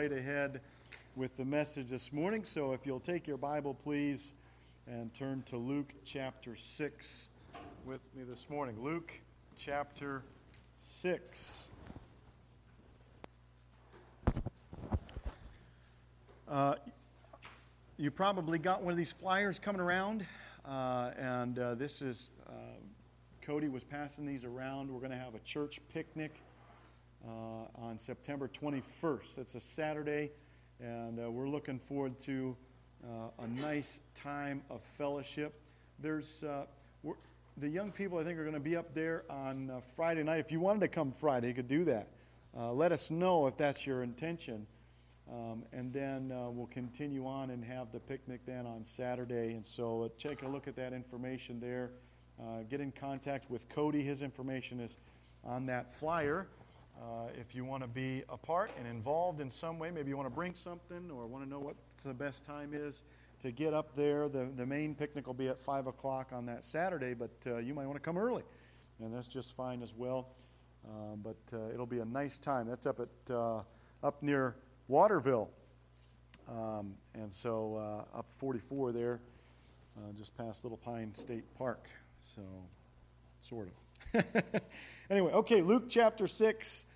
right ahead with the message this morning. So if you'll take your Bible, please, and turn to Luke chapter 6 with me this morning. Luke chapter 6. You probably got one of these flyers coming around, and this is, Cody was passing these around. We're going to have a church picnic on September 21st. It's a Saturday, and we're looking forward to a nice time of fellowship. There's the young people, I think, are going to be up there on Friday night. If you wanted to come Friday, you could do that. Let us know if that's your intention. And then we'll continue on and have the picnic then on Saturday. And so take a look at that information there. Get in contact with Cody. His information is on that flyer. If you want to be a part and involved in some way, maybe you want to bring something or want to know what the best time is to get up there. The main picnic will be at 5 o'clock on that Saturday, but you might want to come early. And that's just fine as well. But it'll be a nice time. That's up near Waterville, and so up 44 there, just past Little Pine State Park, so sort of. Anyway, okay, Luke chapter 6.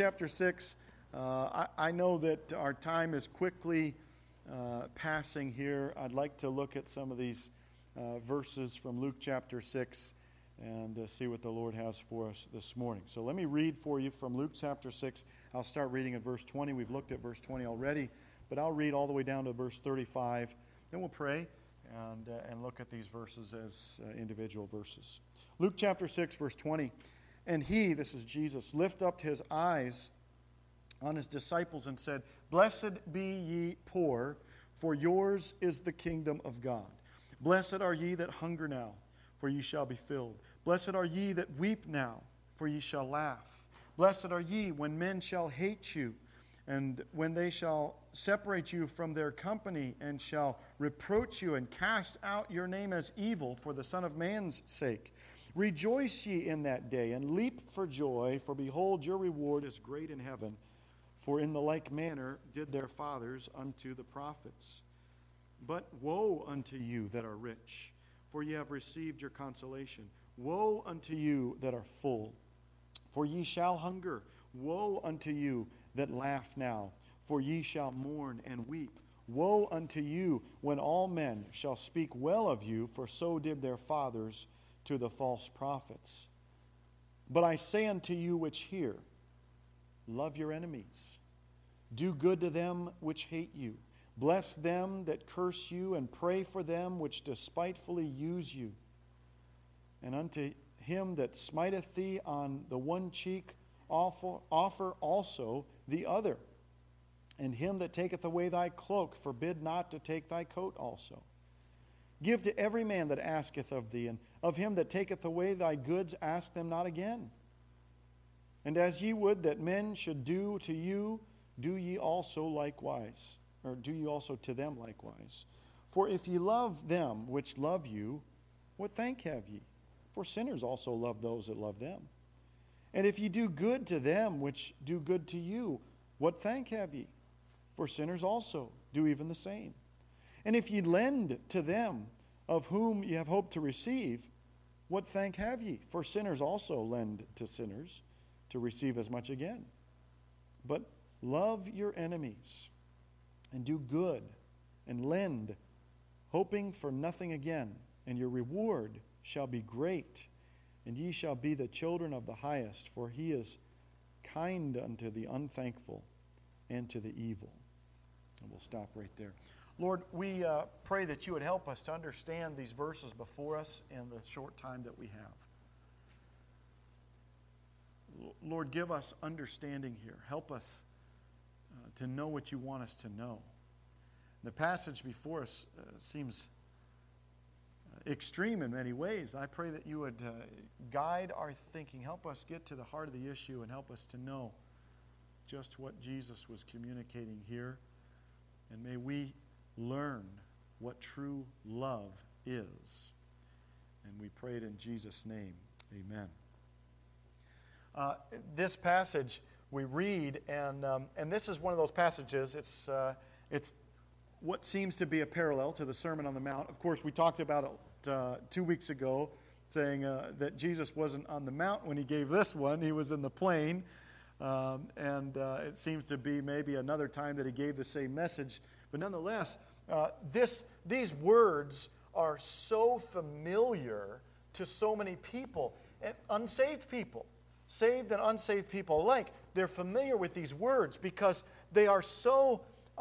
I know that our time is quickly passing here. I'd like to look at some of these verses from Luke chapter 6 and see what the Lord has for us this morning. So let me read for you from Luke chapter 6. I'll start reading at verse 20. We've looked at verse 20 already, but I'll read all the way down to verse 35. Then we'll pray and look at these verses as individual verses. Luke chapter 6, verse 20. And he, this is Jesus, lifted up his eyes on his disciples and said, Blessed be ye poor, for yours is the kingdom of God. Blessed are ye that hunger now, for ye shall be filled. Blessed are ye that weep now, for ye shall laugh. Blessed are ye when men shall hate you, and when they shall separate you from their company, and shall reproach you, and cast out your name as evil for the Son of Man's sake. Rejoice ye in that day, and leap for joy, for behold, your reward is great in heaven. For in the like manner did their fathers unto the prophets. But woe unto you that are rich, for ye have received your consolation. Woe unto you that are full, for ye shall hunger. Woe unto you that laugh now, for ye shall mourn and weep. Woe unto you when all men shall speak well of you, for so did their fathers to the false prophets. But I say unto you which hear, love your enemies. Do good to them which hate you. Bless them that curse you, and pray for them which despitefully use you. And unto him that smiteth thee on the one cheek, offer also the other. And him that taketh away thy cloak, forbid not to take thy coat also. Give to every man that asketh of thee, and of him that taketh away thy goods, ask them not again. And as ye would that men should do to you, do ye also likewise. Or do ye also to them likewise. For if ye love them which love you, what thank have ye? For sinners also love those that love them. And if ye do good to them which do good to you, what thank have ye? For sinners also do even the same. And if ye lend to them of whom ye have hoped to receive, what thank have ye? For sinners also lend to sinners to receive as much again. But love your enemies, and do good, and lend, hoping for nothing again, and your reward shall be great, and ye shall be the children of the highest, for he is kind unto the unthankful and to the evil. And we'll stop right there. Lord, we pray that you would help us to understand these verses before us in the short time that we have. Lord, give us understanding here. Help us to know what you want us to know. The passage before us seems extreme in many ways. I pray that you would guide our thinking. Help us get to the heart of the issue and help us to know just what Jesus was communicating here. And may we learn what true love is. And we pray it in Jesus' name. Amen. This passage read, and this is one of those passages. It's what seems to be a parallel to the Sermon on the Mount. Of course, we talked about it 2 weeks ago, saying that Jesus wasn't on the mount when he gave this one. He was in the plain. And it seems to be maybe another time that he gave the same message. But nonetheless, these words are so familiar to so many people, and unsaved people, saved and unsaved people alike. They're familiar with these words because they are so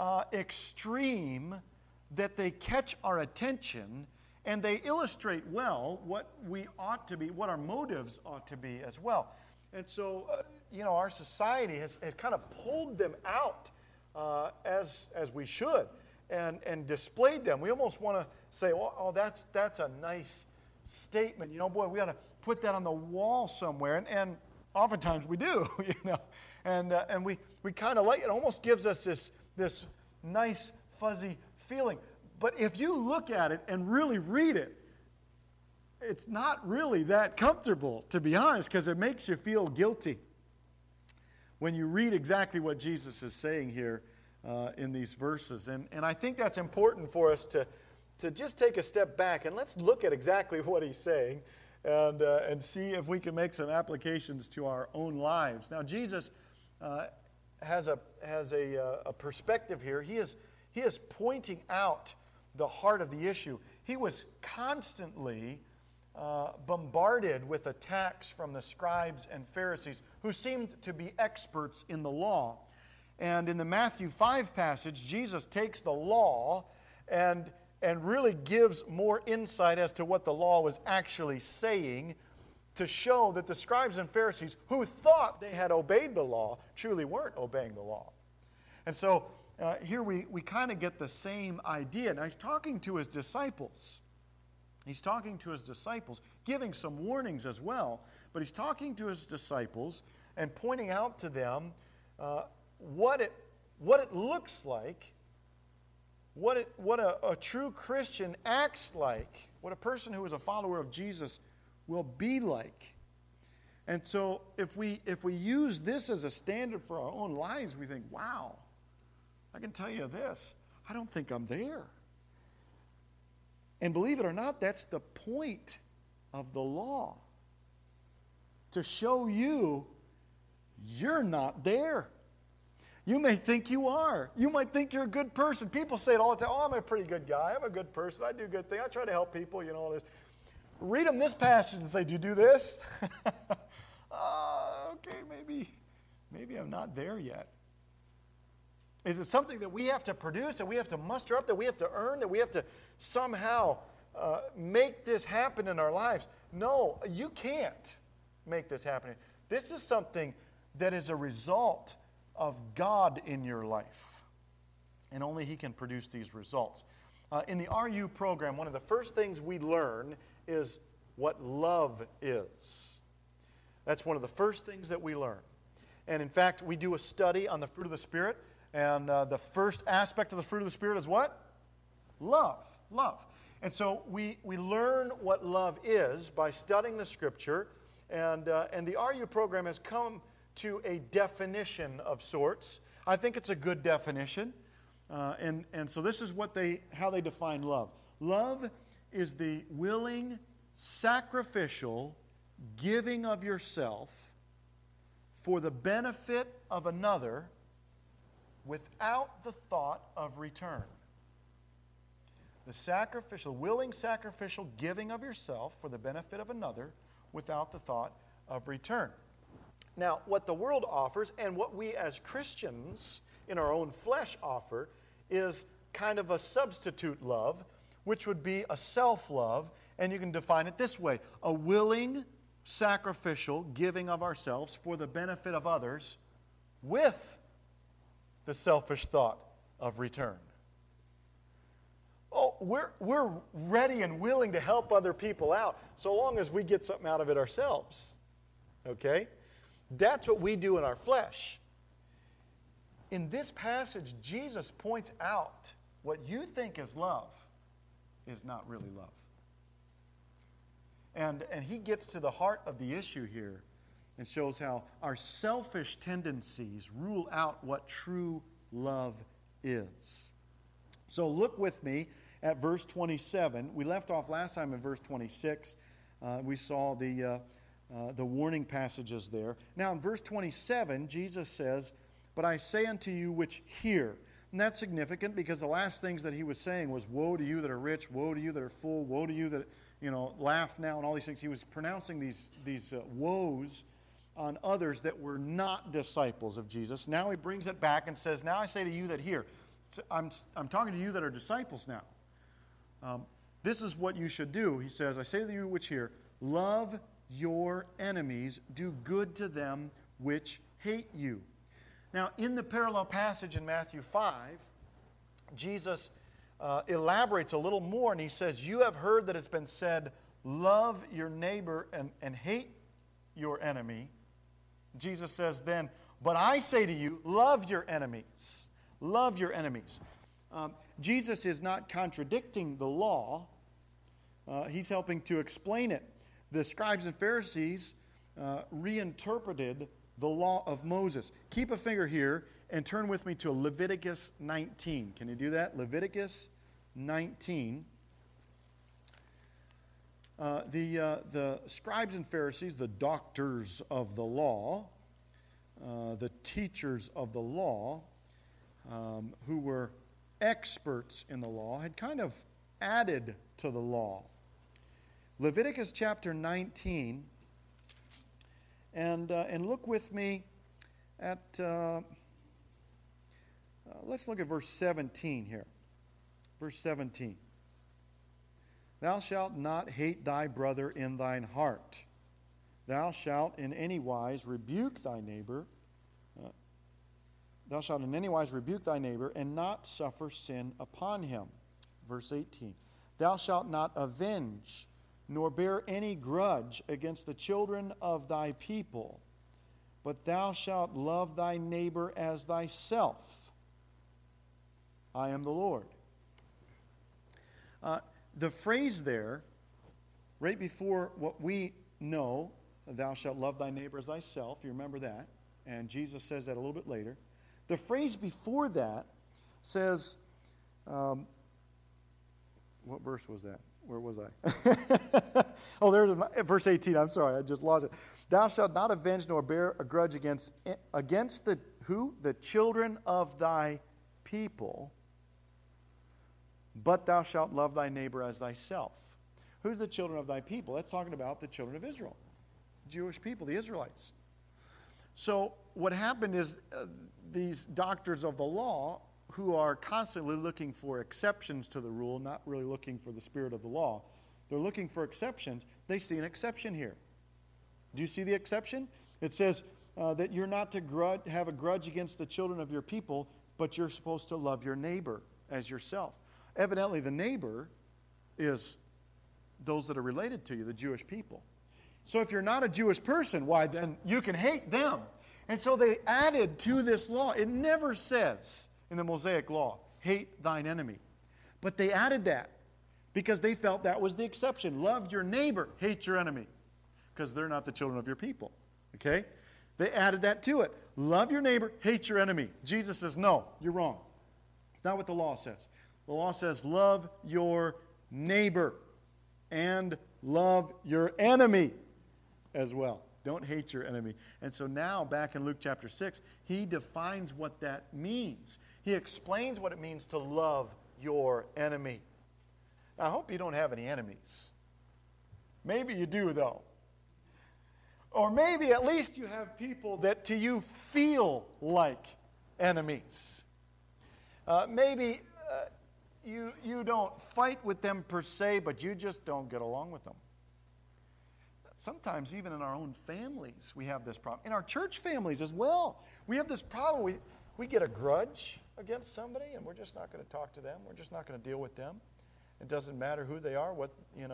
extreme that they catch our attention, and they illustrate well what we ought to be, what our motives ought to be as well. And so, our society has kind of pulled them out as we should and displayed them. We almost want to say, oh, that's a nice statement. Boy, we ought to put that on the wall somewhere. And oftentimes we do, And we kind of like it. It almost gives us this nice, fuzzy feeling. But if you look at it and really read it, it's not really that comfortable, to be honest, because it makes you feel guilty when you read exactly what Jesus is saying here in these verses. And I think that's important for us to just take a step back and let's look at exactly what he's saying and see if we can make some applications to our own lives. Now, Jesus has a perspective here. He is pointing out the heart of the issue. He was constantly bombarded with attacks from the scribes and Pharisees who seemed to be experts in the law. And in the Matthew 5 passage, Jesus takes the law and really gives more insight as to what the law was actually saying to show that the scribes and Pharisees who thought they had obeyed the law truly weren't obeying the law. And so here we kind of get the same idea. Now he's talking to his disciples. He's talking to his disciples, giving some warnings as well. But he's talking to his disciples and pointing out to them what it looks like, what a true Christian acts like, what a person who is a follower of Jesus will be like. And so if we use this as a standard for our own lives, we think, wow, I can tell you this, I don't think I'm there. And believe it or not, that's the point of the law. To show you, you're not there. You may think you are. You might think you're a good person. People say it all the time, oh, I'm a pretty good guy. I'm a good person. I do good things. I try to help people, all this. Read them this passage and say, do you do this? Okay, maybe I'm not there yet. Is it something that we have to produce, that we have to muster up, that we have to earn, that we have to somehow make this happen in our lives? No, you can't make this happen. This is something that is a result of God in your life. And only He can produce these results. In the RU program, one of the first things we learn is what love is. That's one of the first things that we learn. And in fact, we do a study on the fruit of the Spirit. And the first aspect of the fruit of the Spirit is what? Love. Love. And so we learn what love is by studying the Scripture. And the RU program has come to a definition of sorts. I think it's a good definition. And so this is how they define love. Love is the willing, sacrificial giving of yourself for the benefit of another without the thought of return. The willing sacrificial giving of yourself for the benefit of another without the thought of return. Now, what the world offers and what we as Christians in our own flesh offer is kind of a substitute love, which would be a self-love, and you can define it this way: a willing, sacrificial giving of ourselves for the benefit of others with the selfish thought of return. Oh, we're ready and willing to help other people out so long as we get something out of it ourselves. Okay? That's what we do in our flesh. In this passage, Jesus points out what you think is love is not really love. And he gets to the heart of the issue here. and shows how our selfish tendencies rule out what true love is. So look with me at verse 27. We left off last time in verse 26. We saw the warning passages there. Now in verse 27, Jesus says, "But I say unto you which hear." And that's significant because the last things that he was saying was, "Woe to you that are rich, woe to you that are full, woe to you that, laugh now," and all these things. He was pronouncing these woes on others that were not disciples of Jesus. Now he brings it back and says, "Now I say to you that hear." So I'm talking to you that are disciples now. This is what you should do. He says, "I say to you which hear, love your enemies, do good to them which hate you." Now, in the parallel passage in Matthew 5, Jesus elaborates a little more, and he says, "You have heard that it's been said, love your neighbor and hate your enemy." Jesus says then, "But I say to you, love your enemies." Love your enemies. Jesus is not contradicting the law. He's helping to explain it. The scribes and Pharisees reinterpreted the law of Moses. Keep a finger here and turn with me to Leviticus 19. Can you do that? Leviticus 19. The scribes and Pharisees, the doctors of the law, the teachers of the law, who were experts in the law, had kind of added to the law. Leviticus chapter 19, and look with me at, let's look at verse 17 here. Verse 17. "Thou shalt not hate thy brother in thine heart. Thou shalt in any wise rebuke thy neighbor. Thou shalt in any wise rebuke thy neighbor and not suffer sin upon him." Verse 18. "Thou shalt not avenge nor bear any grudge against the children of thy people, but thou shalt love thy neighbor as thyself. I am the Lord." The phrase there, right before what we know, "Thou shalt love thy neighbor as thyself," you remember that, and Jesus says that a little bit later. The phrase before that says, what verse was that? Where was I? Oh, there's verse 18. I'm sorry, I just lost it. "Thou shalt not avenge nor bear a grudge against the who? The children of thy people, but thou shalt love thy neighbor as thyself." Who's the children of thy people? That's talking about the children of Israel, Jewish people, the Israelites. So what happened is these doctors of the law, who are constantly looking for exceptions to the rule, not really looking for the spirit of the law, they're looking for exceptions. They see an exception here. Do you see the exception? It says that you're not to have a grudge against the children of your people, but you're supposed to love your neighbor as yourself. Evidently, the neighbor is those that are related to you, the Jewish people. So if you're not a Jewish person, why then you can hate them. And so they added to this law. It never says in the Mosaic law, "Hate thine enemy." But they added that because they felt that was the exception. Love your neighbor, hate your enemy, because they're not the children of your people. Okay? They added that to it. Love your neighbor, hate your enemy. Jesus says, no, you're wrong. It's not what the law says. The law says, love your neighbor and love your enemy as well. Don't hate your enemy. And so now, back in Luke chapter 6, he defines what that means. He explains what it means to love your enemy. Now, I hope you don't have any enemies. Maybe you do, though. Or maybe at least you have people that to you feel like enemies. Maybe you don't fight with them per se, but you just don't get along with them. Sometimes even in our own families we have this problem. In our church families as well. We have this problem. We get a grudge against somebody and we're just not going to talk to them. We're just not going to deal with them. It doesn't matter who they are, what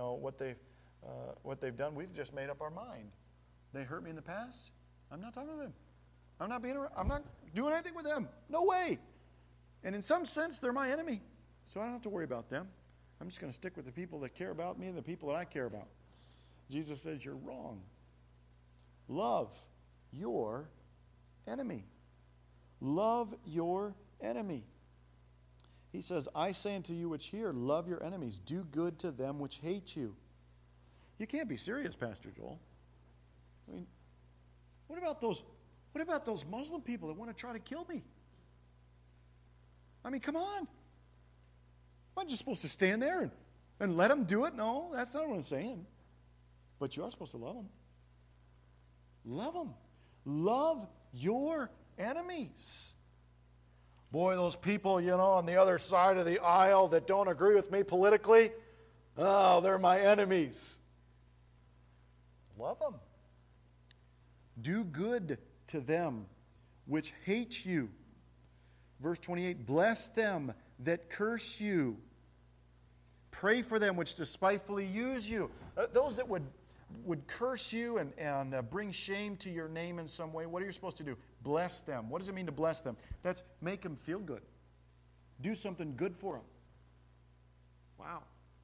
they've done. We've just made up our mind. They hurt me in the past. I'm not talking to them. I'm not doing anything with them. No way. And in some sense, they're my enemy. So I don't have to worry about them. I'm just going to stick with the people that care about me and the people that I care about. Jesus says, you're wrong. love your enemy. Love your enemy. He says, I say unto you which hear, love your enemies. Do good to them which hate you. You can't be serious, Pastor Joel. I mean, what about those Muslim people that want to try to kill me? I mean, come on. I'm just supposed to stand there and let them do it? No, that's not what I'm saying. But you are supposed to love them. Love them. Love your enemies. Boy, those people, on the other side of the aisle that don't agree with me politically, oh, they're my enemies. Love them. Do good to them which hate you. Verse 28, bless them that curse you. Pray for them which despitefully use you. Those that would curse you and bring shame to your name in some way, what are you supposed to do? Bless them. What does it mean to bless them? That's make them feel good. Do something good for them. Wow.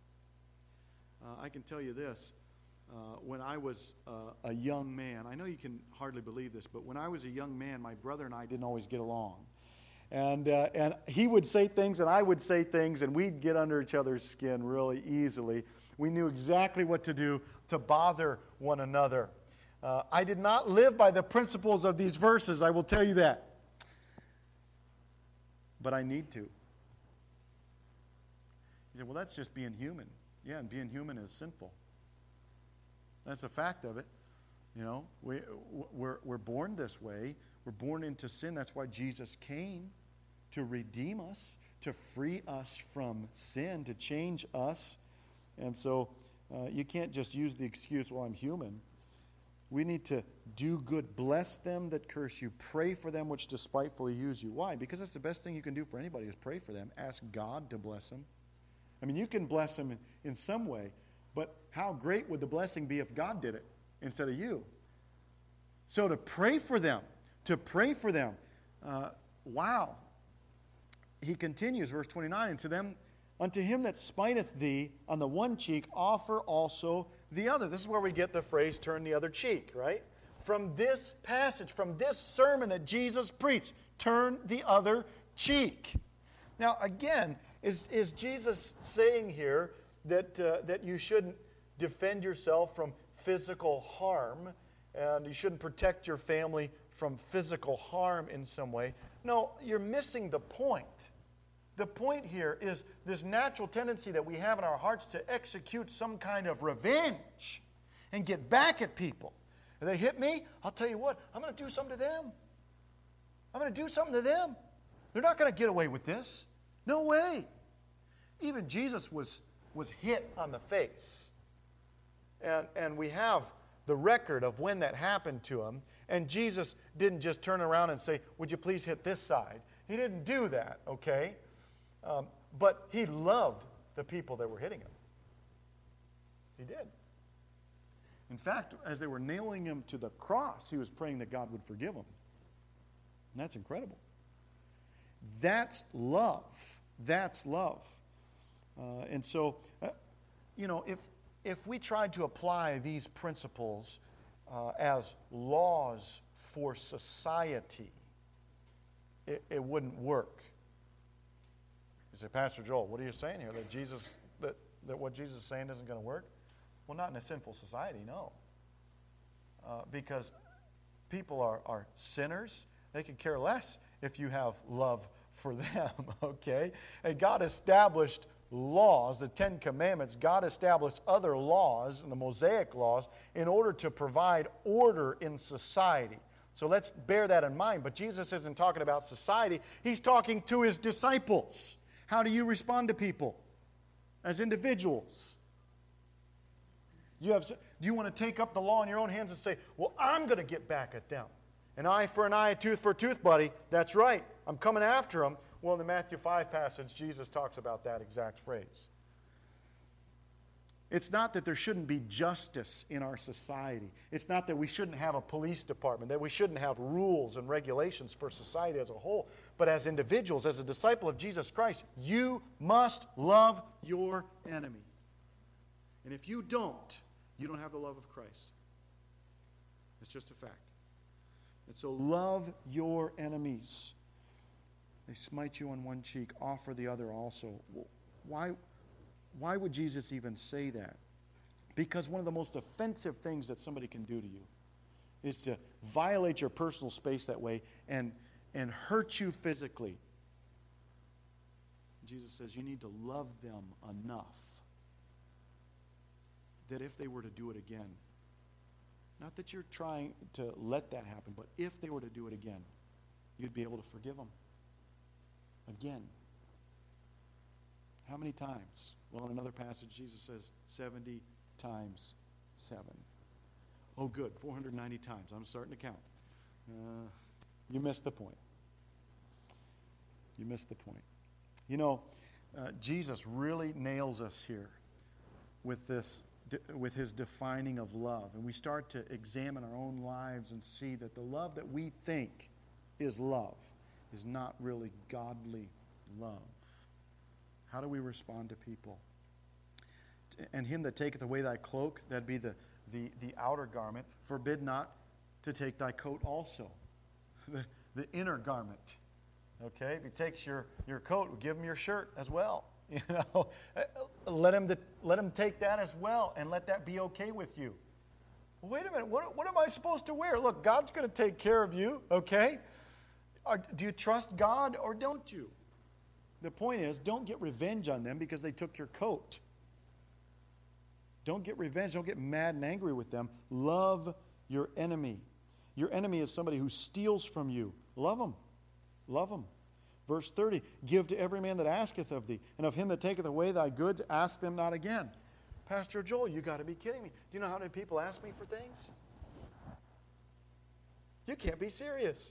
I can tell you this. When I was a young man, I know you can hardly believe this, but when I was a young man, my brother and I didn't always get along. And he would say things and I would say things, and we'd get under each other's skin really easily. We knew exactly what to do to bother one another. I did not live by the principles of these verses, I will tell you that. But I need to. You say, well, that's just being human. Yeah, and being human is sinful. That's a fact of it. We're born this way. We're born into sin. That's why Jesus came, to redeem us, to free us from sin, to change us. And so you can't just use the excuse, well, I'm human. We need to do good. Bless them that curse you. Pray for them which despitefully use you. Why? Because that's the best thing you can do for anybody is pray for them. Ask God to bless them. I mean, you can bless them in some way, but how great would the blessing be if God did it instead of you? So to pray for them, wow. He continues, verse 29, and unto him that spiteth thee on the one cheek, offer also the other. This is where we get the phrase, turn the other cheek, right? From this passage, from this sermon that Jesus preached, turn the other cheek. Now, again, is Jesus saying here that you shouldn't defend yourself from physical harm, and you shouldn't protect your family from physical harm in some way? No, you're missing the point. The point here is this natural tendency that we have in our hearts to execute some kind of revenge and get back at people. If they hit me, I'll tell you what, I'm going to do something to them. I'm going to do something to them. They're not going to get away with this. No way. Even Jesus was hit on the face. And we have the record of when that happened to him. And Jesus didn't just turn around and say, would you please hit this side? He didn't do that, okay? But he loved the people that were hitting him. He did. In fact, as they were nailing him to the cross, he was praying that God would forgive him. And that's incredible. That's love. That's love. And so, if we tried to apply these principles as laws for society, it wouldn't work. You say, Pastor Joel, what are you saying here? That what Jesus is saying isn't going to work? Well, not in a sinful society, no. Because people are sinners. They could care less if you have love for them, okay? And God established laws, the Ten Commandments. God established other laws, the Mosaic laws, in order to provide order in society. So let's bear that in mind. But Jesus isn't talking about society. He's talking to his disciples. How do you respond to people as individuals? Do you want to take up the law in your own hands and say, well, I'm going to get back at them? An eye for an eye, a tooth for a tooth, buddy. That's right. I'm coming after them. Well, in the Matthew 5 passage, Jesus talks about that exact phrase. It's not that there shouldn't be justice in our society. It's not that we shouldn't have a police department, that we shouldn't have rules and regulations for society as a whole. But as individuals, as a disciple of Jesus Christ, you must love your enemy. And if you don't have the love of Christ. It's just a fact. And so love your enemies. They smite you on one cheek, offer the other also. Why would Jesus even say that? Because one of the most offensive things that somebody can do to you is to violate your personal space that way and hurt you physically. Jesus says you need to love them enough that if they were to do it again, not that you're trying to let that happen, but if they were to do it again, you'd be able to forgive them. Again. How many times? Well, in another passage, Jesus says 70 times 7. Oh, good, 490 times. I'm starting to count. You missed the point. You missed the point. You know, Jesus really nails us here with this, with his defining of love. And we start to examine our own lives and see that the love that we think is love is not really godly love. How do we respond to people? And him that taketh away thy cloak, that'd be the outer garment, forbid not to take thy coat also. The inner garment. Okay? If he takes your coat, give him your shirt as well. You know, let him take that as well, and let that be okay with you. Well, wait a minute, what am I supposed to wear? Look, God's going to take care of you, okay? Do you trust God or don't you? The point is, don't get revenge on them because they took your coat. Don't get revenge. Don't get mad and angry with them. Love your enemy. Your enemy is somebody who steals from you. Love them. Love them. Verse 30, give to every man that asketh of thee, and of him that taketh away thy goods, ask them not again. Pastor Joel, you got to be kidding me. Do you know how many people ask me for things? You can't be serious.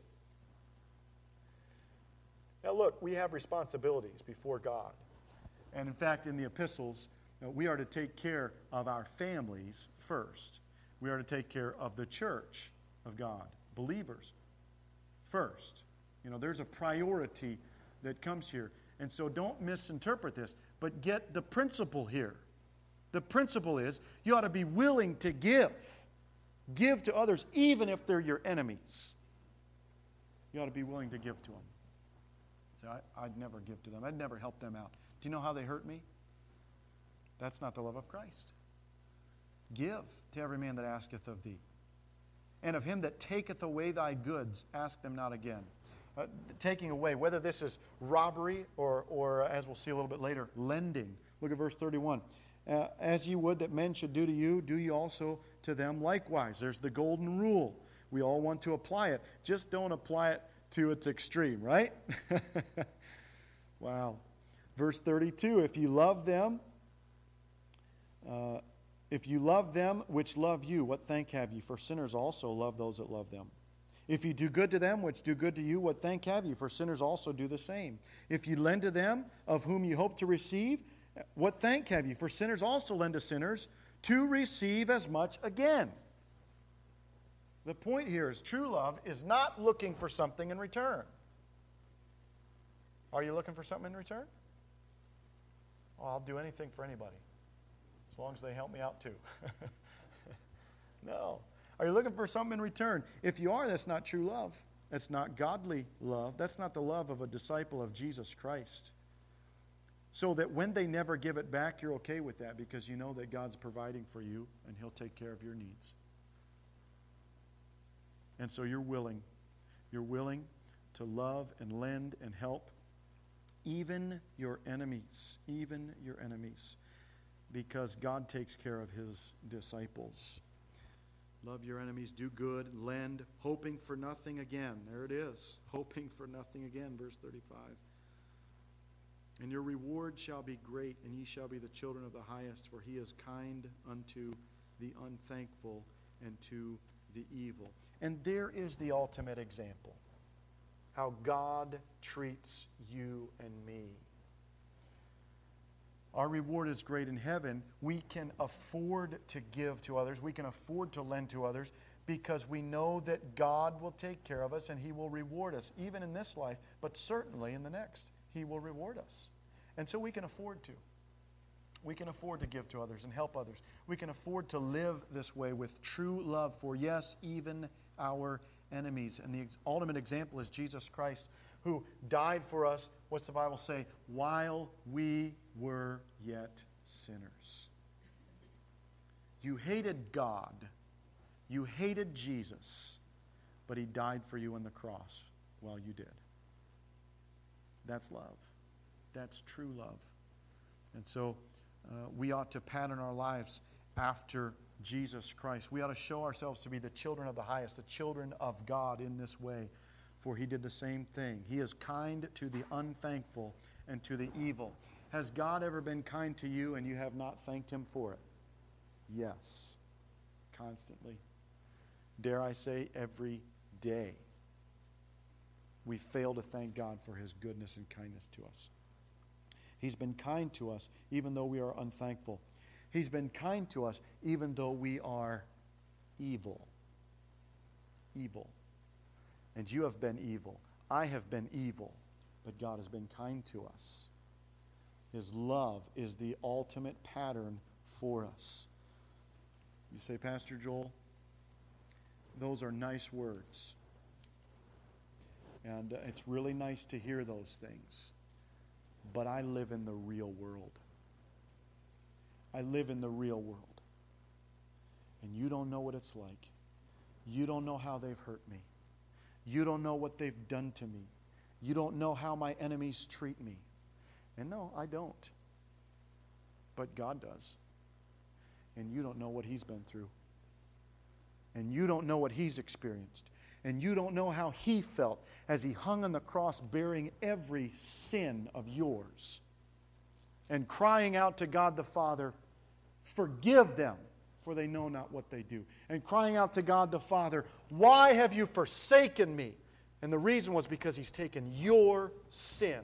Now look, we have responsibilities before God. And in fact, in the epistles, we are to take care of our families first. We are to take care of the church of God, believers first. You know, there's a priority that comes here. And so don't misinterpret this, but get the principle here. The principle is you ought to be willing to give. Give to others, even if they're your enemies. You ought to be willing to give to them. So I'd never give to them. I'd never help them out. Do you know how they hurt me? That's not the love of Christ. Give to every man that asketh of thee. And of him that taketh away thy goods, ask them not again. Taking away, whether this is robbery or, as we'll see a little bit later, lending. Look at verse 31. As ye would that men should do to you, do ye also to them likewise. There's the golden rule. We all want to apply it. Just don't apply it to its extreme, right? Wow. Verse 32, if you love them which love you, what thank have ye? For sinners also love those that love them. If you do good to them which do good to you, what thank have you? For sinners also do the same. If you lend to them of whom you hope to receive, what thank have you? For sinners also lend to sinners to receive as much again. The point here is true love is not looking for something in return. Are you looking for something in return? Oh, I'll do anything for anybody, as long as they help me out too. No. Are you looking for something in return? If you are, that's not true love. That's not godly love. That's not the love of a disciple of Jesus Christ. So that when they never give it back, you're okay with that because you know that God's providing for you and He'll take care of your needs. And so you're willing. You're willing to love and lend and help even your enemies. Even your enemies. Because God takes care of His disciples. Love your enemies, do good, lend, hoping for nothing again. There it is. Hoping for nothing again, verse 35. And your reward shall be great, and ye shall be the children of the highest, for He is kind unto the unthankful and to the evil. And there is the ultimate example. How God treats you and me. Our reward is great in heaven. We can afford to give to others. We can afford to lend to others because we know that God will take care of us and He will reward us, even in this life, but certainly in the next. He will reward us. And so we can afford to. We can afford to give to others and help others. We can afford to live this way with true love for, yes, even our enemies. And the ultimate example is Jesus Christ, who died for us, what's the Bible say? While we were yet sinners. You hated God. You hated Jesus. But He died for you on the cross while you did. That's love. That's true love. And so we ought to pattern our lives after Jesus Christ. We ought to show ourselves to be the children of the highest, the children of God in this way, for He did the same thing. He is kind to the unthankful and to the evil. Has God ever been kind to you and you have not thanked Him for it? Yes, constantly. Dare I say, every day. We fail to thank God for His goodness and kindness to us. He's been kind to us even though we are unthankful. He's been kind to us even though we are evil. Evil. And you have been evil. I have been evil. But God has been kind to us. His love is the ultimate pattern for us. You say, Pastor Joel, those are nice words. And it's really nice to hear those things. But I live in the real world. I live in the real world. And you don't know what it's like. You don't know how they've hurt me. You don't know what they've done to me. You don't know how my enemies treat me. And no, I don't. But God does. And you don't know what He's been through. And you don't know what He's experienced. And you don't know how He felt as He hung on the cross bearing every sin of yours. And crying out to God the Father, forgive them, for they know not what they do. And crying out to God the Father, why have you forsaken me? And the reason was because He's taken your sin.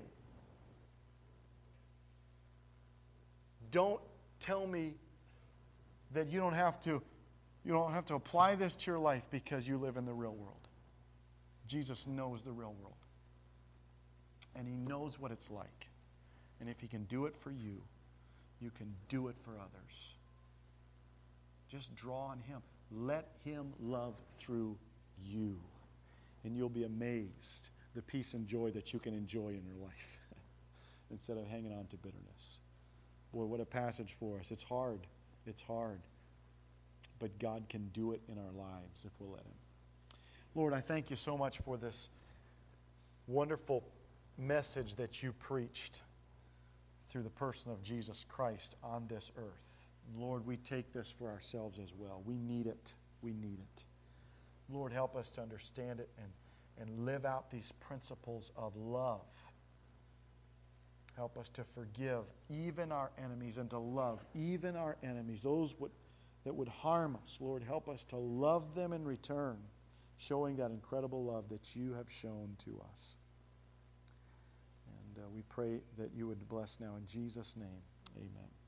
Don't tell me that you don't have to apply this to your life because you live in the real world. Jesus knows the real world. And He knows what it's like. And if He can do it for you, you can do it for others. Just draw on Him. Let Him love through you. And you'll be amazed the peace and joy that you can enjoy in your life instead of hanging on to bitterness. Boy, what a passage for us. It's hard. It's hard. But God can do it in our lives if we'll let Him. Lord, I thank You so much for this wonderful message that You preached through the person of Jesus Christ on this earth. Lord, we take this for ourselves as well. We need it. We need it. Lord, help us to understand it and live out these principles of love. Help us to forgive even our enemies and to love even our enemies, those that would harm us. Lord, help us to love them in return, showing that incredible love that You have shown to us. And we pray that You would bless now in Jesus' name. Amen.